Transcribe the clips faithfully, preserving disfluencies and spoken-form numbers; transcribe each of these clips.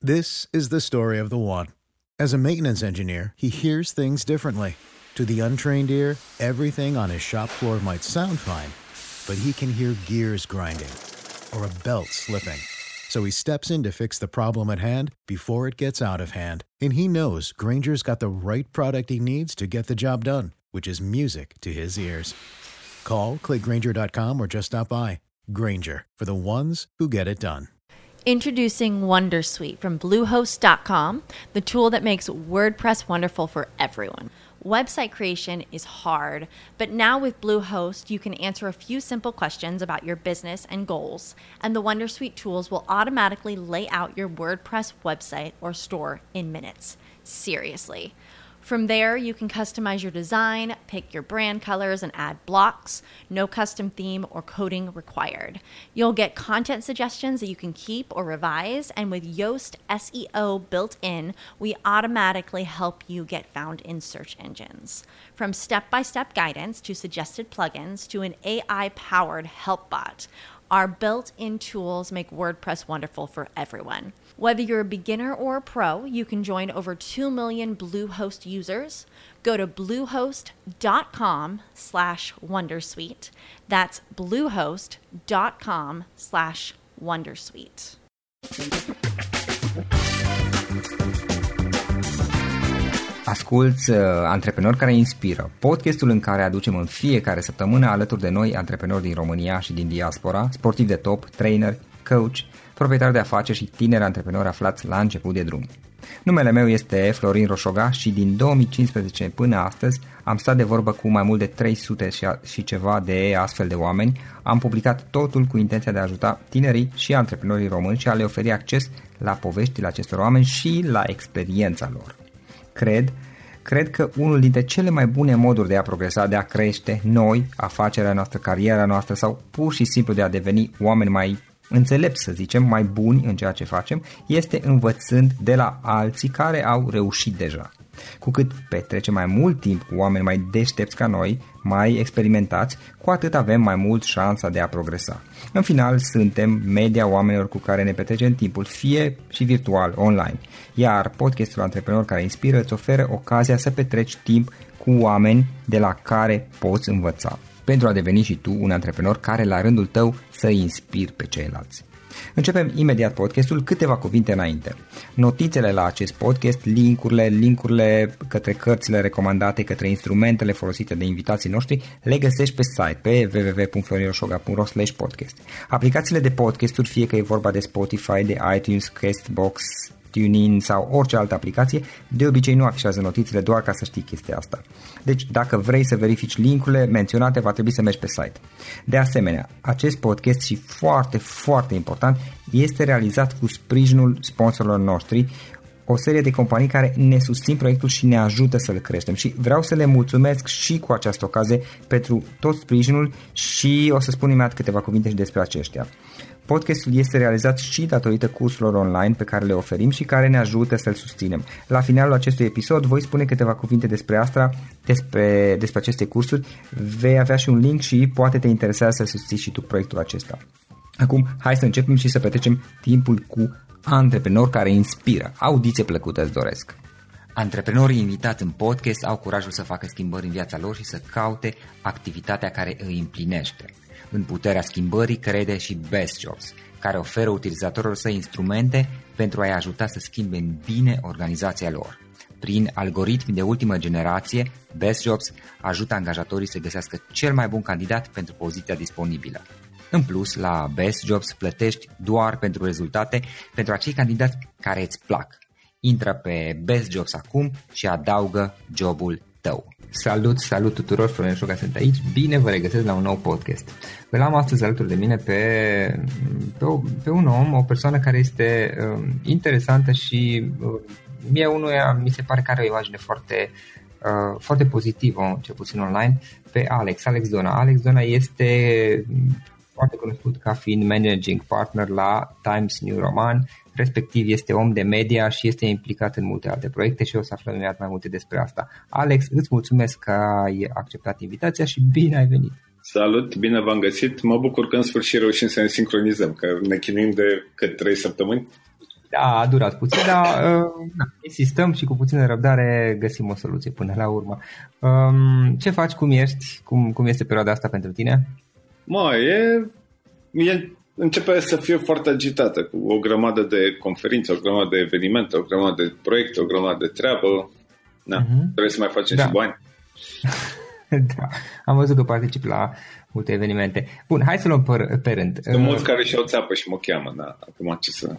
This is the story of the one. As a maintenance engineer, he hears things differently. To the untrained ear, everything on his shop floor might sound fine, but he can hear gears grinding or a belt slipping. So he steps in to fix the problem at hand before it gets out of hand. And he knows Grainger's got the right product he needs to get the job done, which is music to his ears. Call, click Grainger dot com, or just stop by. Grainger, for the ones who get it done. Introducing Wondersuite from Bluehost dot com, the tool that makes WordPress wonderful for everyone. Website creation is hard, but now with Bluehost, you can answer a few simple questions about your business and goals, and the Wondersuite tools will automatically lay out your WordPress website or store in minutes. Seriously. From there, you can customize your design, pick your brand colors, and add blocks. No custom theme or coding required. You'll get content suggestions that you can keep or revise, and with Yoast S E O built in, we automatically help you get found in search engines. From step-by-step guidance to suggested plugins to an A I-powered help bot, our built-in tools make WordPress wonderful for everyone. Whether you're a beginner or a pro, you can join over two million Bluehost users. Go to bluehost.com slash wondersuite. That's bluehost.com slash wondersuite. Asculți uh, Antreprenori care inspiră, podcastul în care aducem în fiecare săptămână alături de noi antreprenori din România și din diaspora, sportivi de top, trainer, coach, proprietari de afaceri și tineri antreprenori aflați la început de drum. Numele meu este Florin Roșoga și din două mii cincisprezece până astăzi am stat de vorbă cu mai mult de trei sute și ceva de astfel de oameni. Am publicat totul cu intenția de a ajuta tinerii și antreprenorii români și a le oferi acces la poveștile acestor oameni și la experiența lor. Cred, cred că unul dintre cele mai bune moduri de a progresa, de a crește noi, afacerea noastră, cariera noastră sau pur și simplu de a deveni oameni mai înțelepți, să zicem, mai buni în ceea ce facem, este învățând de la alții care au reușit deja. Cu cât petrecem mai mult timp cu oameni mai deștepți ca noi, mai experimentați, cu atât avem mai mult șansa de a progresa. În final, suntem media oamenilor cu care ne petrecem timpul, fie și virtual, online. Iar podcastul Antreprenori care inspiră îți oferă ocazia să petreci timp cu oameni de la care poți învăța, pentru a deveni și tu un antreprenor care la rândul tău să inspiri pe ceilalți. Începem imediat podcastul, câteva cuvinte înainte. Notițele la acest podcast, linkurile, linkurile către cărțile recomandate, către instrumentele folosite de invitații noștri, le găsești pe site pe w w w punct florin roșoga punct ro slash podcast. Aplicațiile de podcasturi, fie că e vorba de Spotify, de iTunes, Castbox, TuneIn sau orice altă aplicație, de obicei nu afișează notițele, doar ca să știi chestia asta. Deci dacă vrei să verifici linkurile menționate, va trebui să mergi pe site. De asemenea, acest podcast și foarte, foarte important, este realizat cu sprijinul sponsorilor noștri, o serie de companii care ne susțin proiectul și ne ajută să-l creștem și vreau să le mulțumesc și cu această ocazie pentru tot sprijinul și o să spun imediat câteva cuvinte și despre aceștia. Podcastul este realizat și datorită cursurilor online pe care le oferim și care ne ajută să-l susținem. La finalul acestui episod voi spune câteva cuvinte despre asta, despre, despre aceste cursuri, vei avea și un link și poate te interesează să susții și tu proiectul acesta. Acum, hai să începem și să petrecem timpul cu antreprenori care inspiră. Audiție plăcută îți doresc! Antreprenorii invitați în podcast au curajul să facă schimbări în viața lor și să caute activitatea care îi împlinește. În puterea schimbării crede și Best Jobs, care oferă utilizatorilor săi instrumente pentru a-i ajuta să schimbe în bine organizația lor. Prin algoritmi de ultimă generație, Best Jobs ajută angajatorii să găsească cel mai bun candidat pentru poziția disponibilă. În plus, la Best Jobs plătești doar pentru rezultate pentru acei candidați care îți plac. Intră pe Best Jobs acum și adaugă jobul tău. Salut, salut tuturor, Florin Roșoga sunt aici, bine vă regăsesc la un nou podcast. Îl am astăzi alături de mine pe, pe, o, pe un om, o persoană care este uh, interesantă și uh, mie unuia mi se pare că are o imagine foarte, uh, foarte pozitivă, cel puțin online, pe Alex, Alex Dona. Alex Dona este foarte cunoscut ca fiind managing partner la Times New Roman, respectiv este om de media și este implicat în multe alte proiecte și o să aflăm imediat mai multe despre asta. Alex, îți mulțumesc că ai acceptat invitația și bine ai venit! Salut, bine v-am găsit! Mă bucur că în sfârșit reușim să ne sincronizăm, că ne chinuim de cât trei săptămâni. Da, a durat puțin, dar uh, na, insistăm și cu puțină răbdare găsim o soluție până la urmă. Um, ce faci, cum ești, cum, cum este perioada asta pentru tine? Mă, e, e, începe să fie foarte agitată, cu o grămadă de conferințe, o grămadă de evenimente, o grămadă de proiecte, o grămadă de treabă. Na, uh-huh. Trebuie să mai facem da. și bani. Da, am văzut că particip la multe evenimente. Bun, hai să luăm pe, pe rând. Sunt uh, mulți care și-au țeapă și mă cheamă, da, acum ce să...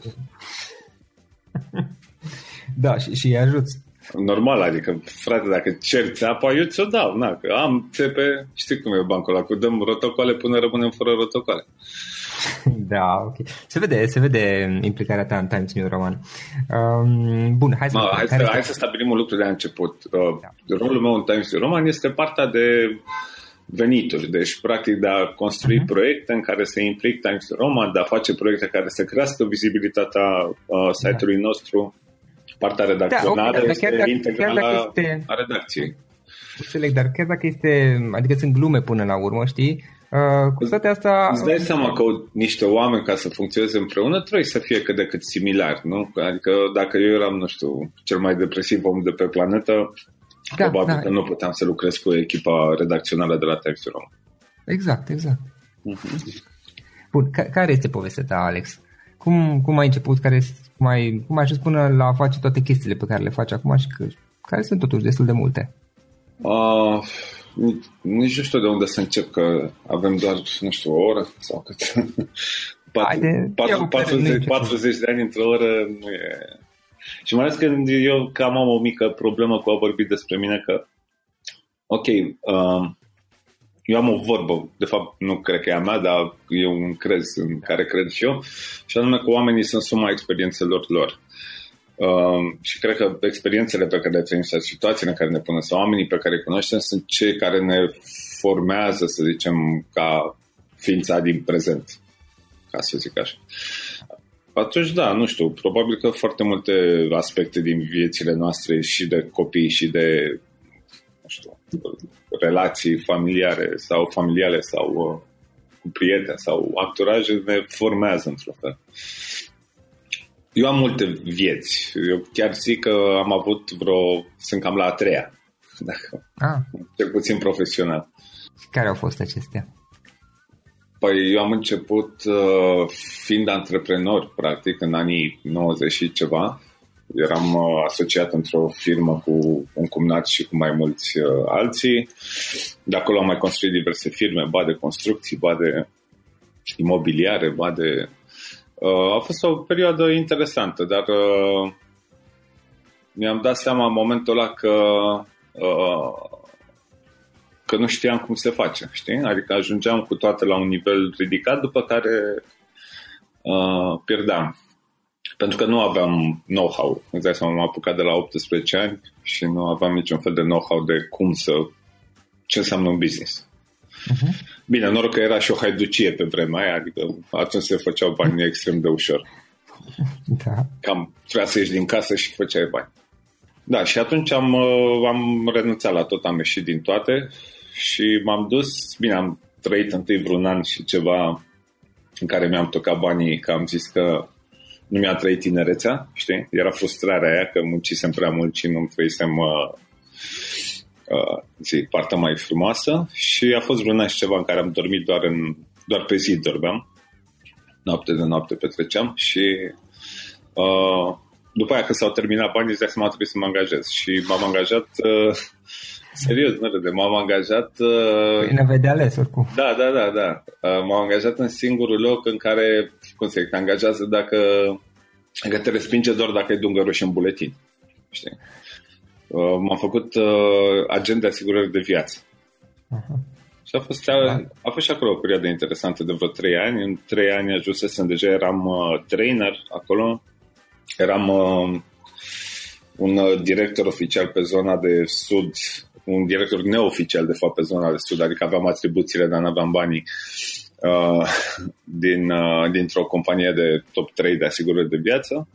Da, și, și îi ajuți. Normal, adică, frate, dacă cer țeapa, eu ți-o dau, na, că am țepe, știi cum e bancul ăla, cu dăm rotocoale până rămânem fără rotocoale. Da, ok. Se vede, se vede implicarea ta în Times New Roman. Um, bun, hai să, Ma, hai, să, hai să stabilim un lucru de la început. Uh, da. Rolul meu în Times New Roman este partea de venituri, deci practic de a construi uh-huh. proiecte în care se implic Times New Roman, de a face proiecte care să crească vizibilitatea uh, site-ului da. nostru. Partea redacțională da, okay, este integrală este... a redacției. Înțeleg, dar chiar dacă este, adică sunt glume până la urmă, știi? Uh, cu toate asta... Îți dai seama că niște oameni, ca să funcționeze împreună, trebuie să fie cât de cât similari, nu? Adică dacă eu eram, nu știu, cel mai depresiv om de pe planetă, da, probabil da. că nu puteam să lucrez cu echipa redacțională de la Times New Roman. Exact, exact. Uh-huh. Bun, ca- care este povestea ta, Alex? Cum, cum ai început, care, cum, ai, cum ai ajuns până la a face toate chestiile pe care le faci acum și că, care sunt totuși destul de multe? Uh, nici nu știu de unde să încep, că avem doar, nu știu, o oră sau cât. patruzeci de ani într-o oră nu e... Și mai ales că eu cam am o mică problemă cu a vorbi despre mine, că ok, uh, eu am o vorbă, de fapt nu cred că e a mea, dar e un crez în care cred și eu, și anume că oamenii sunt suma experiențelor lor. Uh, și cred că experiențele pe care le trăim sau situațiile în care ne punem sau oamenii pe care îi cunoaștem sunt cei care ne formează, să zicem, ca ființa din prezent, ca să zic așa. Atunci, da, nu știu, probabil că foarte multe aspecte din viețile noastre și de copii și de, nu știu, relații familiare sau familiale sau uh, cu prieteni sau actoraje ne formează într-un fel. Eu am multe vieți. Eu chiar zic că am avut vreo... Sunt cam la a treia. Dacă, ah. Cel puțin profesional. Care au fost acestea? Păi eu am început uh, fiind antreprenor, practic, în anii nouăzeci și ceva. Eram uh, asociat într-o firmă cu un cumnat și cu mai mulți uh, alții. De acolo am mai construit diverse firme, ba de construcții, ba de imobiliare, ba de... Uh, a fost o perioadă interesantă, dar uh, mi-am dat seama în momentul ăla că, uh, că nu știam cum se face, știi? Adică ajungeam cu toate la un nivel ridicat, după care uh, pierdeam. Pentru că nu aveam know-how. Îți dai seama, m-am apucat de la optsprezece ani și nu aveam niciun fel de know-how de cum să... ce înseamnă un business. Uh-huh. Bine, noroc că era și o haiducie pe vremea aia, adică atunci se făceau bani extrem de ușor. Da. Cam trebuia să ieși din casă și făceai bani. Da, și atunci am, am renunțat la tot, am ieșit din toate și m-am dus, bine, am trăit întâi vreun an și ceva în care mi-am tocat banii, că am zis că nu mi-am trăit tinerețea, știi? Era frustrarea aia că muncisem prea mult și nu-mi trăisem... Uh, Uh, zi, partea mai frumoasă și a fost vreun an și ceva în care am dormit doar, în, doar pe zi dormeam, noapte de noapte petreceam și uh, după aia că s-au terminat banii, îți dai seama, trebuie să mă angajez și m-am angajat uh, serios, nu râde, m-am angajat uh, păi ne-aveai de ales oricum. Da, da, da, da. Uh, m-am angajat în singurul loc în care, cum să zic, te angajează dacă, dacă te respinge doar dacă ai dungăruși în buletin, știi? Uh, m-am făcut uh, agent de asigurări de viață. Uh-huh. Și a fost, a, a fost și acolo o perioadă interesantă de vreo trei ani. În trei ani ajunsesem, deja eram uh, trainer acolo. Eram uh, un uh, director oficial pe zona de sud, un director neoficial de fapt pe zona de sud, adică aveam atribuțiile, dar n-aveam banii, uh, din, uh, dintr-o companie de top trei de asigurări de viață.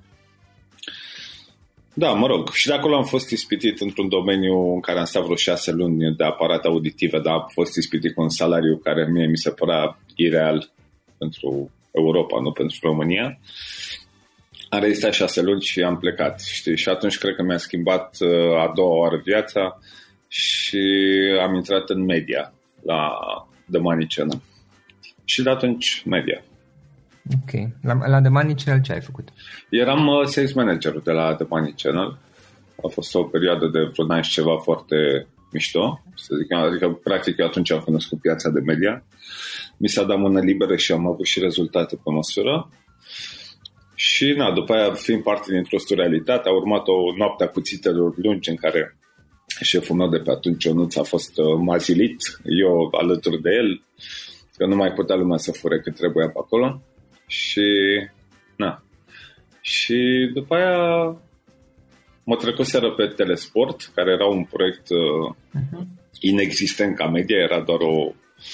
Da, mă rog, și de acolo am fost ispitit într-un domeniu în care am stat vreo șase luni de aparat auditive, dar am fost ispitit cu un salariu care mie mi se părea ireal pentru Europa, nu pentru România. Am rezistat șase luni și am plecat, știi? Și atunci cred că mi-a schimbat a doua oară viața și am intrat în media la The Money Channel. Și de atunci media. Ok. La, la The Money Channel ce ai făcut? Eram uh, sales manager de la The Money Channel. A fost o perioadă de vreo an și ceva foarte mișto, să zic. Adică, practic, eu atunci am cunoscut piața de media. Mi s-a dat mână liberă și am avut și rezultate pe măsură. Și, na, după aia, fiind parte din Trustul Realitate, a urmat o noapte a cuțitelor lungi în care șeful meu de pe atunci, Ionuț, a fost uh, mazilit, eu alături de el, că nu mai putea lumea să fure cât trebuia pe acolo. Și, na. Și după aia mă trecuseră pe Telesport, care era un proiect uh, uh-huh. inexistent ca media, era doar o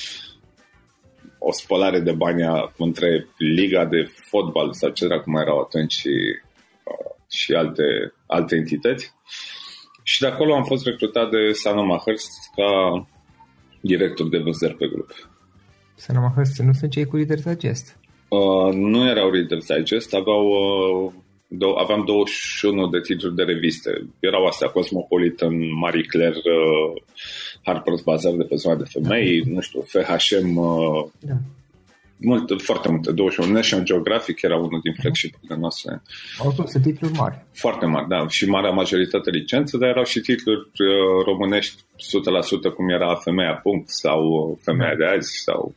o spălare de bani între Liga de Fotbal sau ce dracu mai erau atunci și, uh, și alte, alte entități. Și de acolo am fost recrutat de Sanoma Hearst ca director de vânzări pe grup. Sanoma Hearst nu sunt cei cu Reader's Digest? Uh, nu erau Reader's Digest, aveau, uh, dou- aveam douăzeci și unu de titluri de reviste. Erau astea Cosmopolitan, Marie Claire, uh, Harper's Bazaar de pe zona de femei, da. Nu știu, F H M, uh, da. Multe, foarte multe, douăzeci și unu. National Geographic era unul din flagship-urile noastre. Au fost titluri mari. Foarte mari, da, și marea majoritate licențe, dar erau și titluri uh, românești o sută la sută, cum era Femeia Punct sau Femeia de azi sau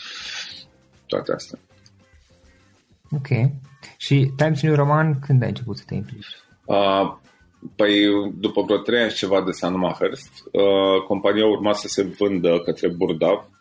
toate astea. Ok. Și Times New Roman, când ai început să te implici? Uh, păi după vreo trei ani ceva de Sanoma Hearst, uh, compania urma să se vândă către Burda.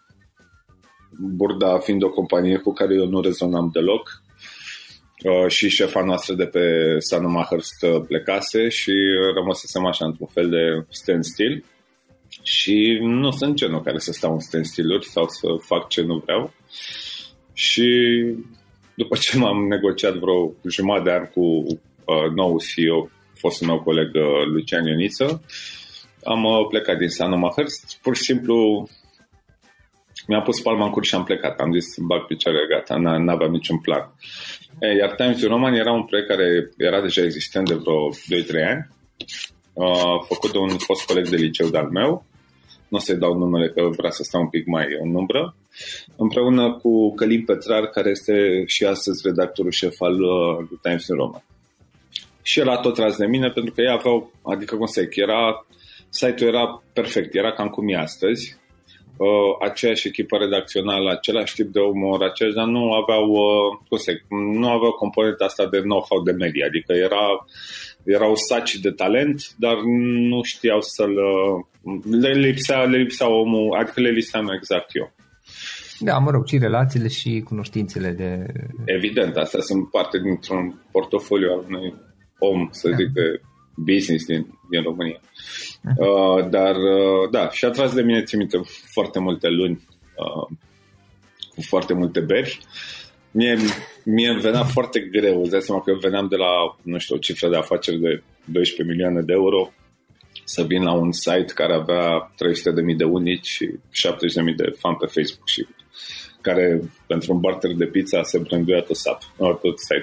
Burda fiind o companie cu care eu nu rezonam deloc. Uh, și șefa noastră de pe Sanoma Hearst plecase și rămăsesem așa într-un fel de standstill. Și nu sunt genul care să stau în standstill-uri sau să fac ce nu vreau. Și după ce m-am negociat vreo jumătate de an cu uh, nou C E O, fostul meu coleg uh, Lucian Ioniță, am uh, plecat din Sanoma Hearst. Pur și simplu mi-am pus palma în cur și am plecat. Am zis, bag picioarele, gata, n-aveam niciun plan. E, iar Times New Roman era un proiect care era deja existent de vreo doi trei ani, uh, făcut de un fost coleg de liceu de-al meu. Nu o să-i dau numele că vrea să stau un pic mai în umbră, împreună cu Călin Petrar, care este și astăzi redactorul șef al uh, Times New Roman. Și el a tot tras de mine pentru că ei aveau, adică cum să zic, era, site-ul era perfect, era cam cum e astăzi, uh, aceeași echipă redacțională, același tip de umor, aceeași, dar nu aveau, uh, cum să zic, nu aveau componenta asta de know-how de media, adică era, erau saci de talent, dar nu știau să-l, le lipsea, le lipsea omul, adică le lipseam exact eu. Da, mă rog, și relațiile și cunoștințele de... Evident, astea sunt parte dintr-un portofoliu al unui om, să zic, de business din, din România. Uh-huh. Uh, dar, uh, da, și a tras de mine, țin minte, foarte multe luni, uh, cu foarte multe beri. Mie, mie îmi venea foarte greu, îți dai seama că eu veneam de la, nu știu, o cifră de afaceri de doisprezece milioane de euro, să vin la un site care avea trei sute de mii de unici și șaptezeci de mii de fan pe Facebook și care, pentru un barter de pizza, se branduia tot, tot site.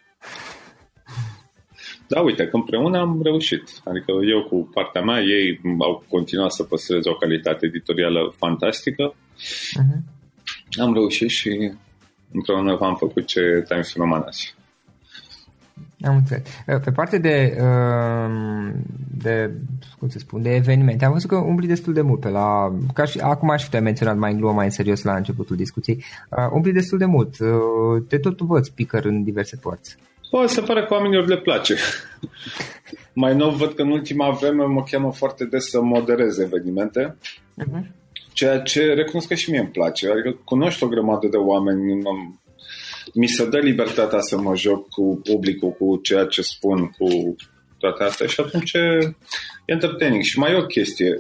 Da, uite, că împreună am reușit. Adică eu cu partea mea, ei au continuat să păstreze o calitate editorială fantastică. Uh-huh. Am reușit și împreună am făcut ce Times Roman azi. Am înțeles. Pe parte de, de, cum să spun, de evenimente, am văzut că umbli destul de mult pe la, ca și, acum aș fi te-ai menționat mai în glumă, mai în serios la începutul discuției, umbli destul de mult, te tot văd speaker în diverse părți. Bă, se pare că oamenilor le place. Mai nou văd că în ultima vreme mă cheamă foarte des să moderez evenimente, uh-huh. Ceea ce recunosc că și mie îmi place. Adică cunoști o grămadă de oameni, mi se dă libertatea să mă joc cu publicul, cu ceea ce spun, cu toate astea și atunci e entertaining. Și mai e o chestie.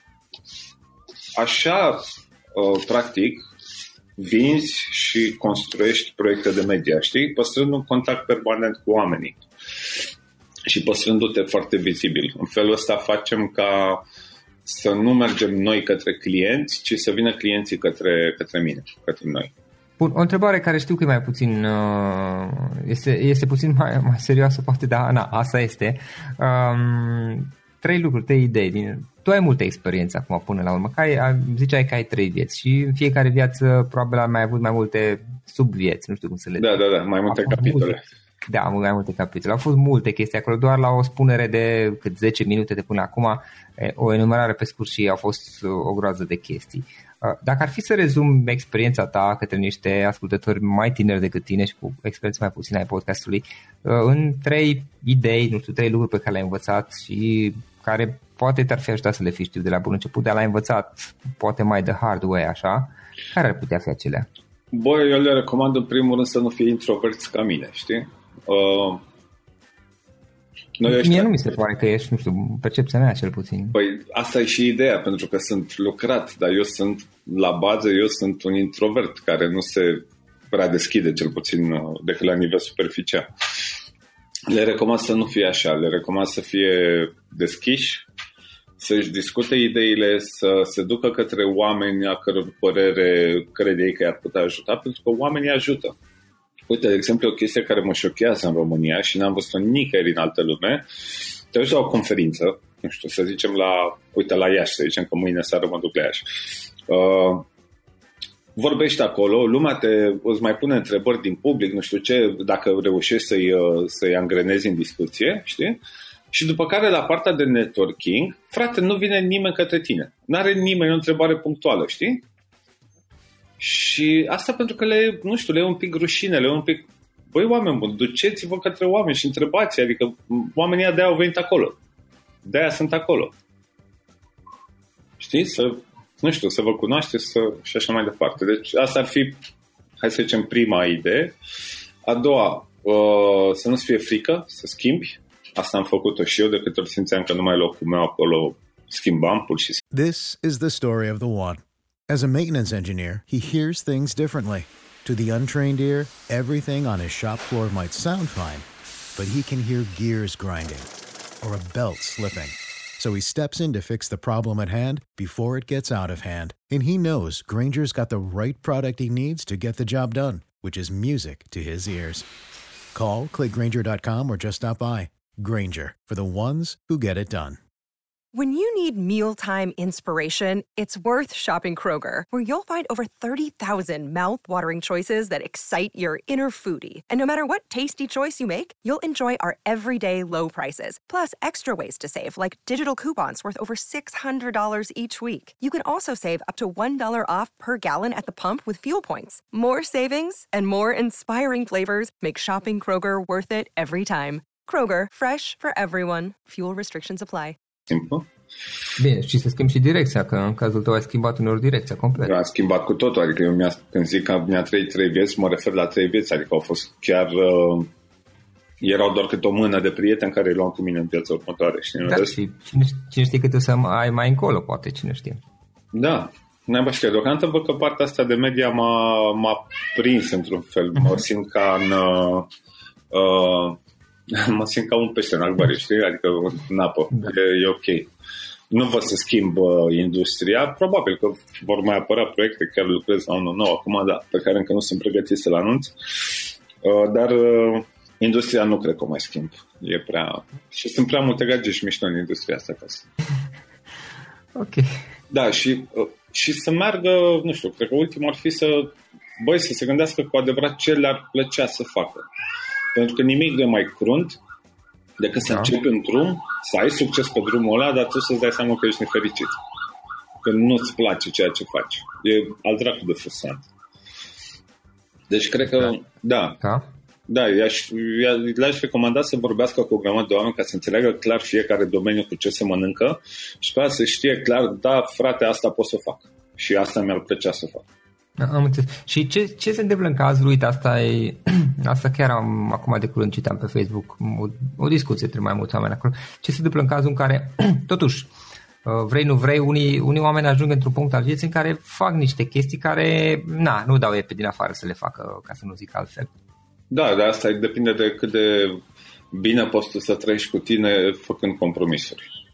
Așa, practic, vinzi și construiești proiecte de media, știi? Păstrând un contact permanent cu oamenii și păstrându-te foarte vizibil. În felul ăsta facem ca să nu mergem noi către clienți, ci să vină clienții către, către mine, către noi. Bun, o întrebare care știu că e mai puțin, este, este puțin mai, mai serioasă, poate, dar na, asta este. Um, trei lucruri, trei idei. Din, tu ai multă experiență acum până la urmă, că ai, ziceai că ai trei vieți și în fiecare viață probabil ai mai avut mai multe subvieți, nu știu cum să le Da, da, da, mai multe capitole. Multe, da, mai multe capitole. Au fost multe chestii acolo, doar la o spunere de cât zece minute de până acum, o enumerare pe scurt și au fost o groază de chestii. Dacă ar fi să rezum experiența ta către niște ascultători mai tineri decât tine și cu experiență mai puțină ai podcastului, în trei idei, nu știu, trei lucruri pe care le-ai învățat și care poate te-ar fi ajutat să le fi știu de la bun început, dar l-ai învățat poate mai de hard way, așa, care ar putea fi acelea? Băi, eu le recomand în primul rând să nu fie introverți ca mine, știi? Uh, Noi Mie ăștia... nu mi se pare că ești, nu știu, percepția mea cel puțin. Păi asta e și ideea, pentru că sunt lucrat, dar eu sunt, la bază, eu sunt un introvert care nu se prea deschide, cel puțin decât la nivel superficial. Le recomand să nu fie așa, le recomand să fie deschiși, să-și discute ideile, să se ducă către oameni a căror părere crede ei că i-ar putea ajuta, pentru că oamenii ajută. Uite, de exemplu, o chestie care mă șochează în România și n-am văzut-o nicăieri în altă lume. Te duci la o conferință, nu știu, să zicem la, uite, la Iași, să zicem că mâine seară mă duc la Iași. Uh, vorbești acolo, lumea te, îți mai pune întrebări din public, nu știu ce, dacă reușești să-i, să-i angrenezi în discuție, știi? Și după care, la partea de networking, frate, nu vine nimeni către tine. N-are nimeni o întrebare punctuală, știi? Și asta pentru că le, nu știu, le e un pic rușine, le e un pic... Băi, oameni buni, duceți-vă către oameni și întrebați, adică oamenii de-aia au venit acolo. De-aia sunt acolo. Știi? Să, nu știu, să vă cunoașteți să, și așa mai departe. Deci asta ar fi, hai să zicem, prima idee. A doua, uh, să nu-ți fie frică, să schimbi. Asta am făcut-o și eu, de câte ori simțeam că nu mai e locul meu acolo, schimbam pur și simplu. This is the story of the one. As a maintenance engineer, he hears things differently. To the untrained ear, everything on his shop floor might sound fine, but he can hear gears grinding or a belt slipping. So he steps in to fix the problem at hand before it gets out of hand. And he knows Grainger's got the right product he needs to get the job done, which is music to his ears. Call, click Grainger dot com, or just stop by. Grainger, for the ones who get it done. When you need mealtime inspiration, it's worth shopping Kroger, where you'll find over thirty thousand mouth-watering choices that excite your inner foodie. And no matter what tasty choice you make, you'll enjoy our everyday low prices, plus extra ways to save, like digital coupons worth over six hundred dollars each week. You can also save up to one dollar off per gallon at the pump with fuel points. More savings and more inspiring flavors make shopping Kroger worth it every time. Kroger, fresh for everyone. Fuel restrictions apply. Simplu. Bine, și să schimbi și direcția, că în cazul tău ai schimbat uneori direcția complet. Am schimbat cu totul, adică eu mi-a, când zic că mi-a trăit trei vieți, mă refer la trei vieți, adică au fost chiar, uh, erau doar câte o mână de prieteni care îi luam cu mine în viața următoare. Știi? Da, și cine, cine știe cât o să ai mai încolo, poate, cine știe. Da, n-ai știu, deocamdată văd că partea asta de media m-a, m-a prins într-un fel, uh-huh. Mă simt ca în... Uh, uh, mă simt ca un pește în acvariu, știi? Adică în apă, da. e, e ok. Nu văd să schimb uh, industria, probabil că vor mai apărea proiecte, chiar lucrez la unul nou acum, da, pe care încă nu sunt pregătit să-l anunț, uh, dar uh, industria nu cred că o mai schimb. E prea... Și sunt prea multe gagici mișto în industria asta acasă. Ok. Da, și, uh, și să meargă, nu știu, cred că ultimul ar fi să, băi, să se gândească cu adevărat ce le-ar plăcea să facă. Pentru că nimic de mai crunt decât să da. începi un drum, să ai succes pe drumul ăla, dar tu să-ți dai seama că ești nefericit. Că nu-ți place ceea ce faci. E al dracu de frustrant. Deci cred că, da, da, da i-aș, le-aș recomanda să vorbească cu o grămadă de oameni ca să înțeleagă clar fiecare domeniu cu ce se mănâncă și pe să știe clar, da, frate, asta pot să fac. Și asta mi-ar plăcea să fac. Am înțeles. Și ce, ce se întâmplă în cazul, uite, asta e, asta chiar am, acum de curând citam pe Facebook o, o discuție între mai mulți oameni acolo. Ce se întâmplă în cazul în care, totuși, vrei, nu vrei, unii, unii oameni ajung într-un punct al vieții în care fac niște chestii care, na, nu dau ei pe din afară să le facă, ca să nu zic altfel. Da, dar asta depinde de cât de bine poți tu să trăiești cu tine făcând compromisuri.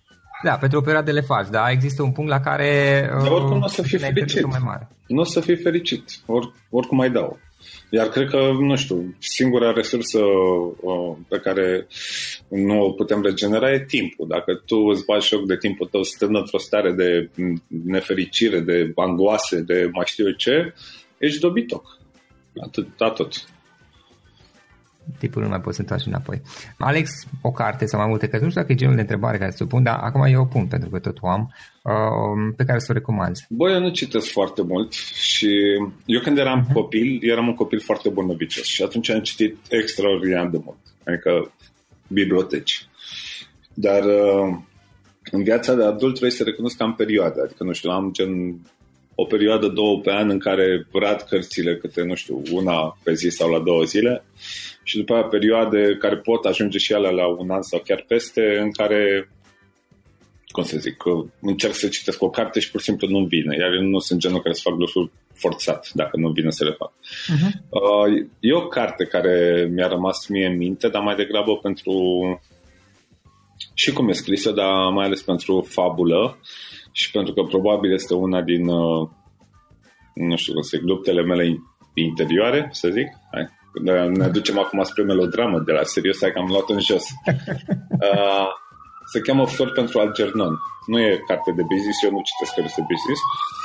Da, pentru o perioadă le faci, dar există un punct la care dar oricum nu o să fii fericit. Mai mare. Nu o să fii fericit, Or, oricum mai dau. Iar cred că, nu știu, singura resursă uh, pe care nu o putem regenera e timpul. Dacă tu îți bagi joc de timpul tău stând într-o stare de nefericire, de angoase, de mai știu eu ce, ești dobitoc. Atât, tot. Tipul nu mai poți să întoarci înapoi. Alex, o carte sau mai multe, că nu știu dacă e genul de întrebare care ți-o pun, dar acum eu o pun pentru că tot o am, uh, pe care să o recomanzi. Bă, eu nu citesc foarte mult și eu când eram uh-huh. copil, eram un copil foarte bunăvicios și atunci am citit extraordinar de mult, adică biblioteci. Dar uh, în viața de adult trebuie să recunosc că am perioade, adică nu știu, am gen o perioadă, două pe an în care rad cărțile câte, nu știu, una pe zi sau la două zile și după aia perioade care pot ajunge și alea la un an sau chiar peste, în care, cum să zic, încerc să citesc o carte și pur și simplu nu-mi vine, iar eu nu sunt genul care să fac lucruri forțat dacă nu vine să le fac. Uh-huh. Uh, e o carte care mi-a rămas mie în minte, dar mai degrabă pentru și cum e scrisă, dar mai ales pentru fabulă și pentru că probabil este una din uh, nu știu cum să zic, luptele mele interioare, să zic. Hai. Ne ducem acum spre melodramă, de la serios, hai că am luat în jos. Uh, se cheamă Flori pentru Algernon. Nu e carte de business, eu nu citesc cărți de business.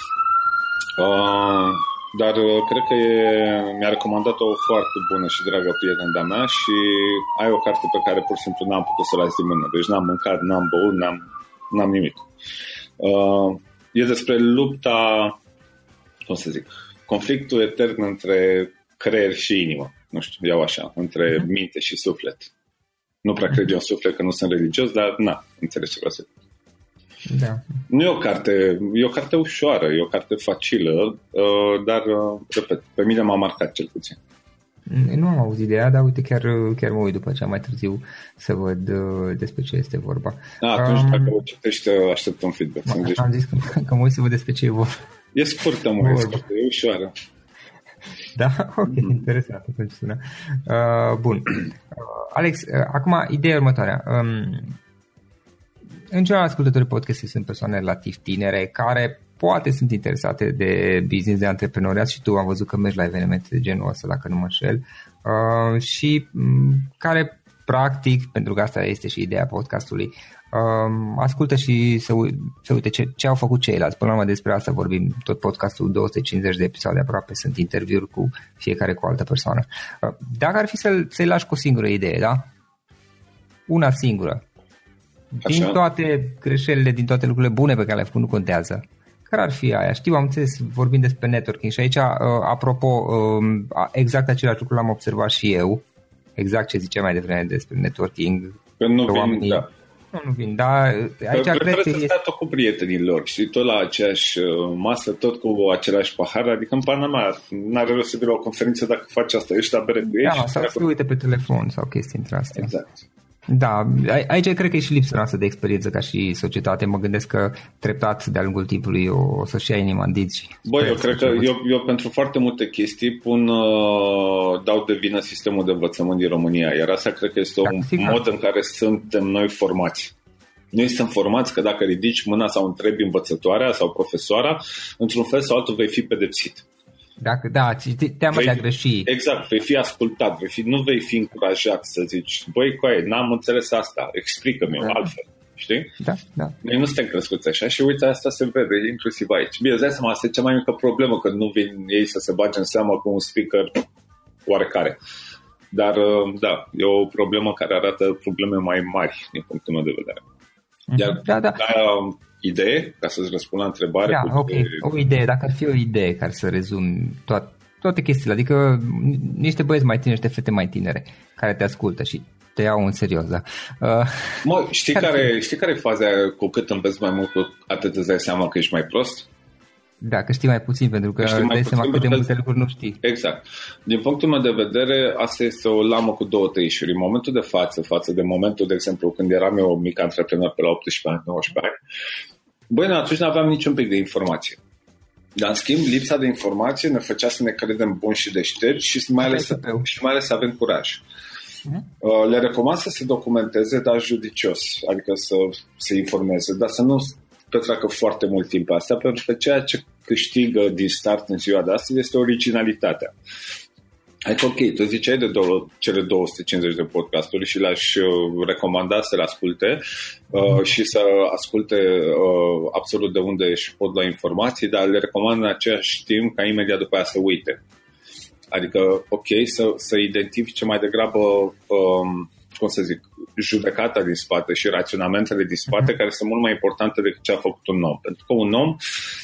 Uh, dar uh, cred că e, mi-a recomandat o foarte bună și dragă prietenă de-a mea și ai o carte pe care pur și simplu n-am putut să o las din mână. Deci n-am mâncat, n-am băut, n-am, n-am nimic. Uh, e despre lupta, cum să zic, conflictul etern între creier și inimă. Nu știu, iau așa, între uh-huh. minte și suflet. Nu prea cred eu în suflet, că nu sunt religios, dar na, înțeleg ce vreau să zic. Da. Nu e o carte, e o carte ușoară, e o carte facilă, uh, dar, uh, repet, pe mine m-a marcat cel puțin. Nu am auzit de ea, dar uite, chiar, chiar mă uit după aceea mai târziu să văd uh, despre ce este vorba. A, atunci um, dacă o citești, aștept un feedback. Am, am zis că, că mă uit să văd despre ce e vorba. E scurtă, mă, e scurtă, e ușoară. Da? Ok, interesant. Atunci sună. Uh, bun. Uh, Alex, uh, acum, ideea următoarea. Um, în general, ascultătorii podcastului sunt persoane relativ tinere care poate sunt interesate de business, de antreprenoriat și tu am văzut că mergi la evenimente de genul ăsta, dacă nu mă înșel, uh, și um, care practic, pentru că asta este și ideea podcastului, um, ascultă și să, să uite ce, ce au făcut ceilalți. Până la urmă despre asta vorbim, tot podcastul, două sute cincizeci de episoade aproape sunt interviuri cu fiecare cu o altă persoană. Uh, dacă ar fi să, să-i lași cu o singură idee, da? Una singură. Din Așa. Toate greșelile, din toate lucrurile bune pe care le-ai făcut, nu contează. Care ar fi aia? Știu, am înțeles, vorbim despre networking și aici, uh, apropo, uh, exact același lucru l-am observat și eu, exact ce ziceam mai devreme despre networking. Că nu vin, oamenii, da. Nu, nu vin, dar aici că cred că să stai tot cu prietenii lor, știi, tot la aceeași masă, tot cu același pahar, adică în Panama n-are rost să vii la o conferință dacă faci asta, ești la bere cu ei. Da, sau să uite pe telefon sau chestii între astea. Exact. Da, aici cred că e și lipsa noastră de experiență ca și societate. Mă gândesc că treptat de-a lungul timpului o, o să-și ia inima în dinți. Băi, eu cred că eu, eu pentru foarte multe chestii pun, uh, dau de vină sistemul de învățământ din România, iar asta cred că este da, un sigur. mod în care suntem noi formați. Noi suntem formați că dacă ridici mâna sau întrebi învățătoarea sau profesoara, într-un fel sau altul vei fi pedepsit. Dacă, da, teamă de a greși. Exact, vei fi ascultat, vei fi, nu vei fi încurajat să zici, băi, coaie, n-am înțeles asta, explică-mi da. altfel, știi? Da, da. Noi nu suntem crescuți așa și uite, asta se vede inclusiv aici. Bine, îți dai seama, asta e cea mai mică problemă, că nu vin ei să se bage în seamă cu un speaker oarecare. Dar, da, e o problemă care arată probleme mai mari din punctul meu de vedere. Iar da, da. Ca idee, ca să-ți răspund la întrebare. Da, ok, o idee, dacă ar fi o idee care să rezumi toate, toate chestiile, adică niște băieți mai tineri, niște fete mai tinere care te ascultă și te iau în serios, da. Uh, mă, știi care, care, știi care e faza aia, cu cât înveți mai mult, cu atât îți dai seama că ești mai prost? Da, că știi mai puțin, pentru că îți dai seama cât de multe lucruri nu știi. Exact. Din punctul meu de vedere, asta este o lamă cu două tăișuri. În momentul de față, față de momentul, de exemplu, când eram eu mic antreprenor pe la optsprezece ani, nouăsprezece ani, băi, atunci nu aveam niciun pic de informație. Dar, în schimb, lipsa de informație ne făcea să ne credem buni și deștepți și mai ales, și mai ales să avem curaj. uh-huh. le recomand să se documenteze, dar judicios, adică să se informeze, dar să nu petreacă foarte mult timp pe asta, pentru că ceea ce câștigă din start în ziua de astăzi este originalitatea. Adică, ok, tu ziceai de două, cele două sute cincizeci de podcasturi și le-aș recomanda să le asculte uh, și să asculte uh, absolut de unde își pot lua informații, dar le recomand în același timp ca imediat după aia să uite. Adică, ok, să, să identifice mai degrabă, um, cum să zic, judecata din spate și raționamentele din spate, care sunt mult mai importante decât ce a făcut un om. Pentru că un om,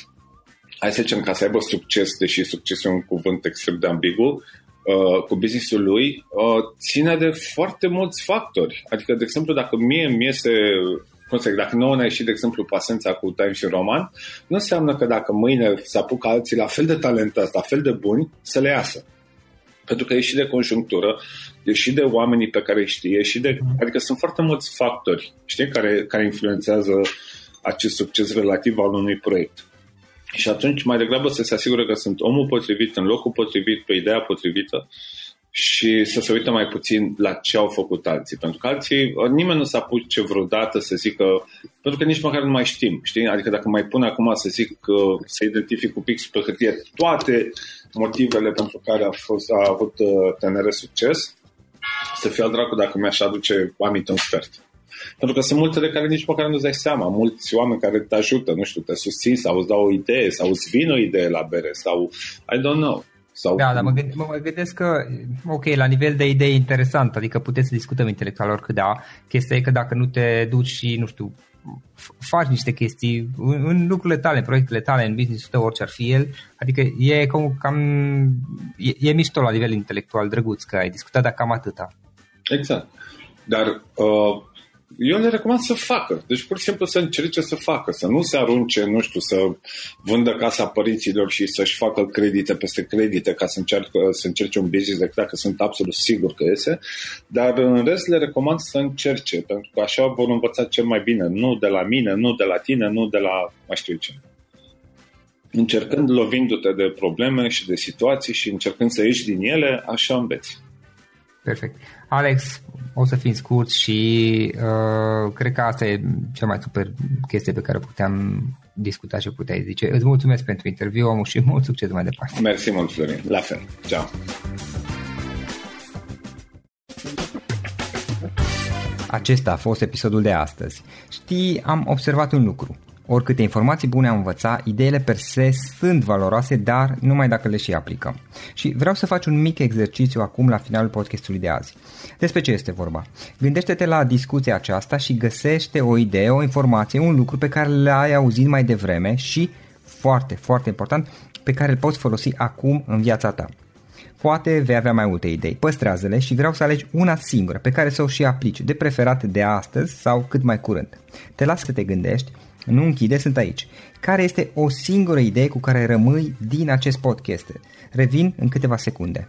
hai să zicem, ca să aibă succes, deși succes e un cuvânt extrem de ambigu, Uh, cu business-ul lui, uh, ține de foarte mulți factori. Adică, de exemplu, dacă mie mi iese, cum să zic, dacă nouă ne-a ieșit, de exemplu, pasența cu Times și Roman, nu înseamnă că dacă mâine se apucă alții la fel de talentați, la fel de buni, să le iasă. Pentru că e și de conjunctură, e și de oamenii pe care îi știe, și de, adică sunt foarte mulți factori, știi, care, care influențează acest succes relativ al unui proiect. Și atunci mai degrabă să se asigure că sunt omul potrivit, în locul potrivit, pe ideea potrivită și să se uită mai puțin la ce au făcut alții. Pentru că alții, nimeni nu s-a apuce vreodată să zică, pentru că nici măcar nu mai știm, știi? Adică dacă mai pun acum să zic, să identific cu pixul pe hârtie toate motivele pentru care a, fost, a avut T N R succes, să fie al dracu dacă mi-aș aduce aminte un sfert. Pentru că sunt multe de care nici măcar nu-ți dai seama. Mulți oameni care te ajută, nu știu, te susțin sau îți dau o idee sau îți vin o idee la bere sau I don't know. Sau... Da, dar mă gândesc, mă gândesc că, ok, la nivel de idee interesant, adică puteți să discutăm intelectual oricât, da, chestia e că dacă nu te duci și, nu știu, faci niște chestii în, în lucrurile tale, în proiectele tale, în business-ul tău, orice ar fi el, adică e cam, cam e, e mișto la nivel intelectual, drăguț, că ai discutat, dar cam atâta. Exact. Dar uh, eu le recomand să facă. Deci pur și simplu să încerce să facă, să nu se arunce, nu știu, să vândă casa părinților și să-și facă credite peste credite ca să, încercă, să încerce un business decât dacă sunt absolut sigur că iese. Dar în rest le recomand să încerce, pentru că așa vor învăța cel mai bine. Nu de la mine, nu de la tine, nu de la mai știu ce. Încercând, lovindu-te de probleme și de situații și încercând să ieși din ele, așa înveți. Perfect. Alex, o să fim scurt și uh, cred că asta e cea mai super chestie pe care puteam discuta și puteai zice. Îți mulțumesc pentru interviu, omul, și mult succes mai departe. Mersi mult, Florin. La fel. Ciao. Acesta a fost episodul de astăzi. Știi, am observat un lucru. Oricâte informații bune am învățat, ideile per se sunt valoroase, dar numai dacă le și aplicăm. Și vreau să faci un mic exercițiu acum la finalul podcastului de azi. Despre ce este vorba? Gândește-te la discuția aceasta și găsește o idee, o informație, un lucru pe care l-ai auzit mai devreme și, foarte, foarte important, pe care îl poți folosi acum în viața ta. Poate vei avea mai multe idei, păstrează-le și vreau să alegi una singură pe care să o și aplici, de preferat de astăzi sau cât mai curând. Te las să te gândești. Nu închide, sunt aici. Care este o singură idee cu care rămâi din acest podcast? Revin în câteva secunde.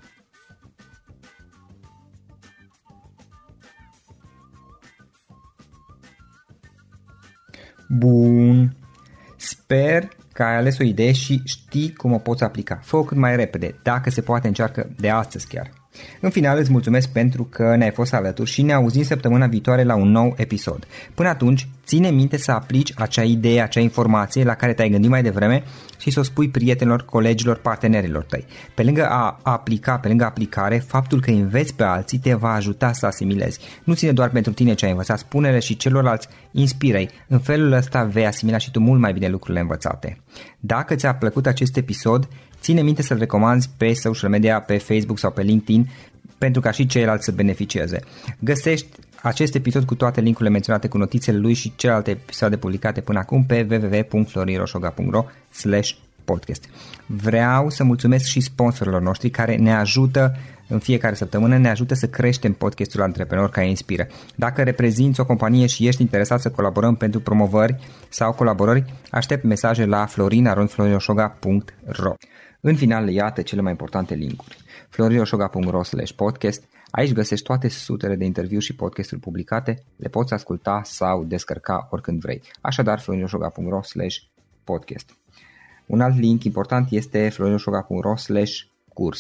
Bun. Sper că ai ales o idee și știi cum o poți aplica. Fă-o cât mai repede, dacă se poate încearcă de astăzi chiar. În final îți mulțumesc pentru că ne-ai fost alături și ne auzim săptămâna viitoare la un nou episod. Până atunci, ține minte să aplici acea idee, acea informație la care te-ai gândit mai devreme și să o spui prietenilor, colegilor, partenerilor tăi. Pe lângă a aplica, pe lângă aplicare, faptul că înveți pe alții te va ajuta să asimilezi. Nu ține doar pentru tine ce ai învățat, spune-le și celorlalți, inspiră-i. În felul ăsta vei asimila și tu mult mai bine lucrurile învățate. Dacă ți-a plăcut acest episod, ține minte să-l recomanzi pe social media, pe Facebook sau pe LinkedIn, pentru ca și ceilalți să beneficieze. Găsești acest episod cu toate linkurile menționate, cu notițele lui și celelalte episoade publicate până acum pe w w w punct florin roșoga punct ro slash podcast. Vreau să mulțumesc și sponsorilor noștri care ne ajută în fiecare săptămână, ne ajută să creștem podcastul Antreprenori care inspiră. Dacă reprezinți o companie și ești interesat să colaborăm pentru promovări sau colaborări, aștept mesaje la florin arond florin roșoga punct ro. În final, iată cele mai importante linkuri. florin roșoga punct ro slash podcast. Aici găsești toate sutele de interviuri și podcasturi publicate, le poți asculta sau descărca oricând vrei. Așadar, florin roșoga punct ro slash podcast. Un alt link important este florin roșoga punct ro slash curs.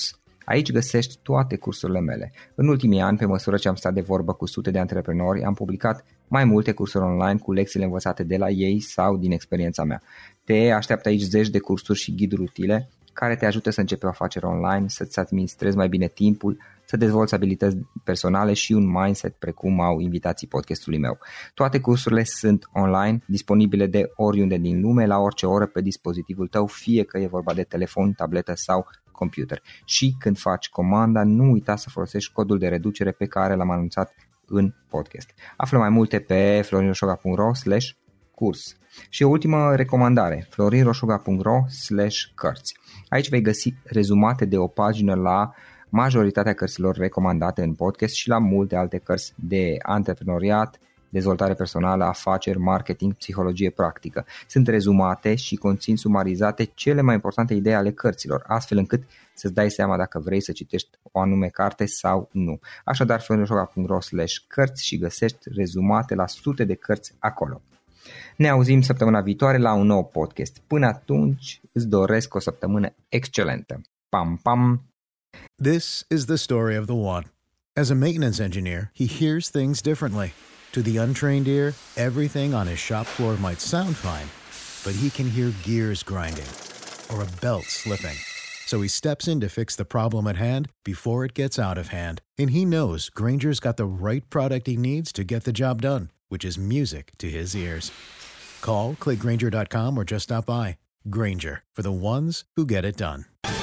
Aici găsești toate cursurile mele. În ultimii ani, pe măsură ce am stat de vorbă cu sute de antreprenori, am publicat mai multe cursuri online cu lecțiile învățate de la ei sau din experiența mea. Te așteaptă aici zeci de cursuri și ghiduri utile care te ajută să începi o afacere online, să-ți administrezi mai bine timpul, să dezvolți abilități personale și un mindset precum au invitații podcastului meu. Toate cursurile sunt online, disponibile de oriunde din lume, la orice oră pe dispozitivul tău, fie că e vorba de telefon, tabletă sau computer. Și când faci comanda, nu uita să folosești codul de reducere pe care l-am anunțat în podcast. Află mai multe pe florinroșoga punct ro slash curs. Și o ultimă recomandare, florinroșoga punct ro slash cărți. Aici vei găsi rezumate de o pagină la majoritatea cărților recomandate în podcast și la multe alte cărți de antreprenoriat, dezvoltare personală, afaceri, marketing, psihologie practică. Sunt rezumate și conțin sumarizate cele mai importante idei ale cărților, astfel încât să-ți dai seama dacă vrei să citești o anume carte sau nu. Așadar, florinroșoga punct ro slash cărți și găsești rezumate la sute de cărți acolo. Ne auzim săptămâna viitoare la un nou podcast. Până atunci, îți doresc o săptămână excelentă. Pam, pam! This is the story of the one. As a maintenance engineer, he hears things differently. To the untrained ear, everything on his shop floor might sound fine, but he can hear gears grinding or a belt slipping. So he steps in to fix the problem at hand before it gets out of hand. And he knows Grainger's got the right product he needs to get the job done, which is music to his ears. Call, click Grainger dot com, or just stop by. Grainger, for the ones who get it done.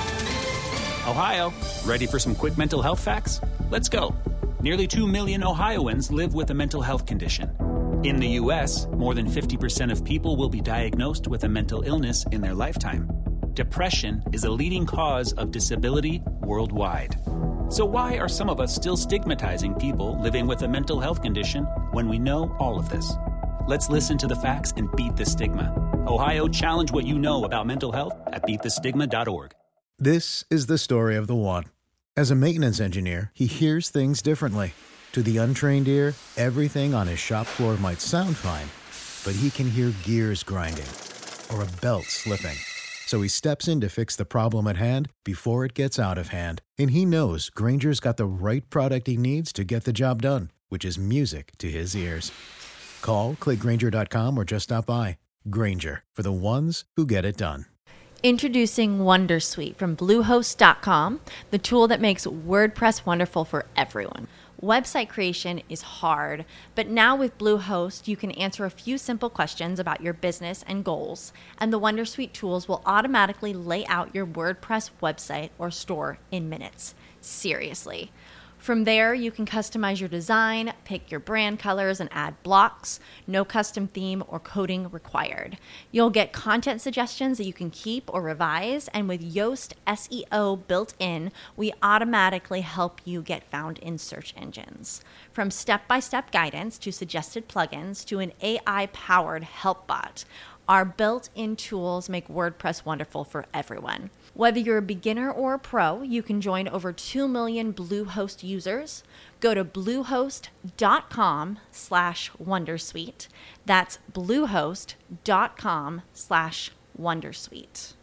Ohio, ready for some quick mental health facts? Let's go. Nearly two million Ohioans live with a mental health condition. In the U S, more than fifty percent of people will be diagnosed with a mental illness in their lifetime. Depression is a leading cause of disability worldwide. So why are some of us still stigmatizing people living with a mental health condition when we know all of this? Let's listen to the facts and beat the stigma. Ohio, challenge what you know about mental health at beat the stigma dot org. This is the story of the one. As a maintenance engineer, he hears things differently. To the untrained ear, everything on his shop floor might sound fine, but he can hear gears grinding or a belt slipping. So he steps in to fix the problem at hand before it gets out of hand. And he knows Grainger's got the right product he needs to get the job done, which is music to his ears. Call, click Grainger dot com, or just stop by. Grainger, for the ones who get it done. Introducing Wondersuite from Bluehost dot com, the tool that makes WordPress wonderful for everyone. Website creation is hard, but now with Bluehost, you can answer a few simple questions about your business and goals, and the Wondersuite tools will automatically lay out your WordPress website or store in minutes. Seriously. From there, you can customize your design, pick your brand colors, and add blocks. No custom theme or coding required. You'll get content suggestions that you can keep or revise, and with Yoast S E O built in, we automatically help you get found in search engines. From step-by-step guidance to suggested plugins to an A I-powered help bot, our built-in tools make WordPress wonderful for everyone. Whether you're a beginner or a pro, you can join over two million Bluehost users. Go to bluehost dot com slash wondersuite. That's bluehost dot com slash wondersuite.